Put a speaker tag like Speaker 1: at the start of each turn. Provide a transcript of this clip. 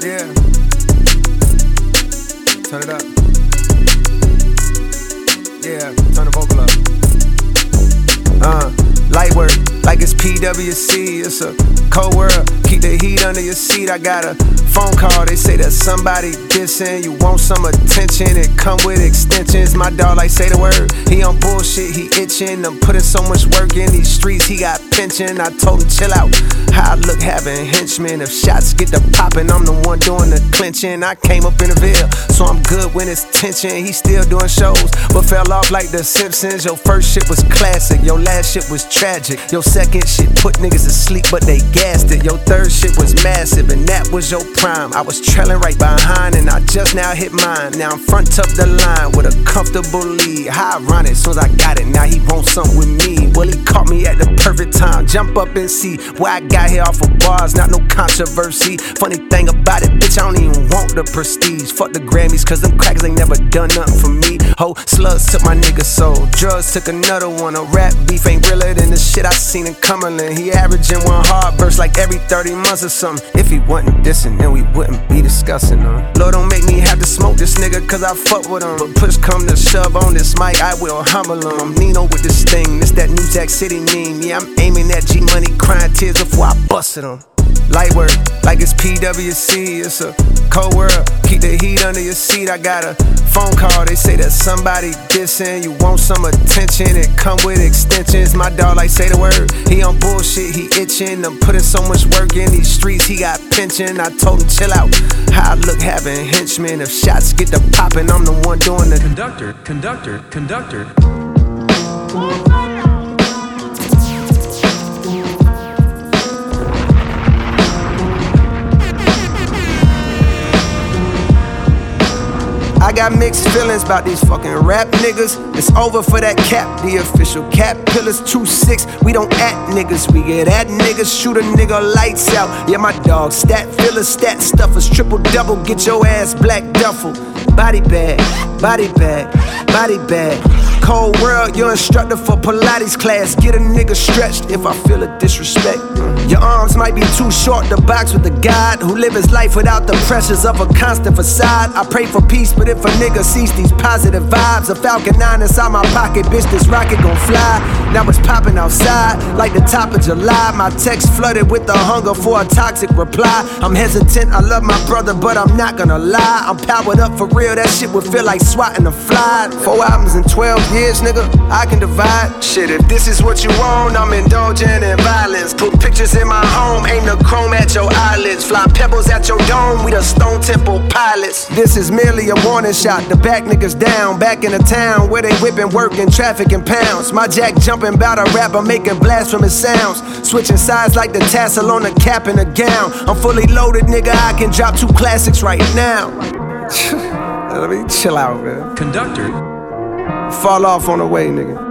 Speaker 1: Yeah. Turn it up. Yeah, turn the vocal up. Light work, like it's PWC. It's a cold world, keep the heat under your seat. I got a phone call, they say that somebody dissing. You want some attention, it come with extensions. My dog like say the word, he on bullshit, he itching. I'm putting so much work in these streets, he got pension. I told him chill out, how I look having henchmen. If shots get to popping, I'm the one doing the clinching. I came up in the Ville, so I'm good when it's tension. He still doing shows, but fell off like the Simpsons. Your first shit was classic, your last shit was tragic. Your second shit put niggas to sleep, but they gassed it. Your third shit was massive, and that was your prime. I was trailing right behind, and I just now hit mine. Now I'm front of the line with a comfortable lead. How ironic, soon as I got it, now he wants something with me. Well, he caught me at the perfect time. Jump up and see where I got here off of bars, not no controversy. Funny thing about it, bitch, I don't even want the prestige. Fuck the Grammys, cause them crackers ain't never done nothing for me. Ho, slugs took my nigga soul, drugs took another one. A rap beef ain't realer than the shit I seen in Cumberland. He averaging one hard burst like every 30 months or something. If he wasn't dissing, then we wouldn't be discussing him. Lord, don't make me have to smoke this nigga, cause I fuck with him. But push come to shove on this mic, I will humble him. I'm Nino with this thing, this that New Jack City meme. Yeah, I'm aiming at G-Money, crying tears before I busted him. Light work, like it's PWC. It's a cold world, keep the heat under your seat. I got a phone call, they say that somebody dissing. You want some attention, it come with extensions. My dog like say the word, he on bullshit, he itching. I'm putting so much work in these streets, he got pension. I told him chill out, how I look having henchmen. If shots get to popping, I'm the one doing the conductor. I got mixed feelings about these fucking rap niggas. It's over for that cap, the official cap pillars 2-6. We don't act niggas, we get at niggas. Shoot a nigga lights out. Yeah, my dog, stat fillers, stat stuffers, triple double, get your ass black duffel. Body bag, body bag, body bag. Cold world, your instructor for Pilates class. Get a nigga stretched if I feel a disrespect. Your arms might be too short to box with the God who live his life without the pressures of a constant facade. I pray for peace, but if a nigga sees these positive vibes, a Falcon 9 inside my pocket, bitch, this rocket gon' fly. Now it's popping outside like the top of July. My text flooded with the hunger for a toxic reply. I'm hesitant, I love my brother, but I'm not gonna lie. I'm powered up for real, that shit would feel like swatting a fly. 4 albums in 12 years, nigga, I can divide. Shit, if this is what you want, I'm indulging in violence. Put pictures in my home, aim the chrome at your eyelids. Fly pebbles at your dome, we the Stone Temple pilots. This is merely a warning shot, the back niggas down. Back in the town where they whipping, working, traffic in pounds. My jack jumping bout a rapper, making blasphemous sounds. Switching sides like the tassel on the cap and the gown. I'm fully loaded, nigga, I can drop 2 classics right now. Let me chill out, man.
Speaker 2: Conductor.
Speaker 1: Fall off on the way, nigga.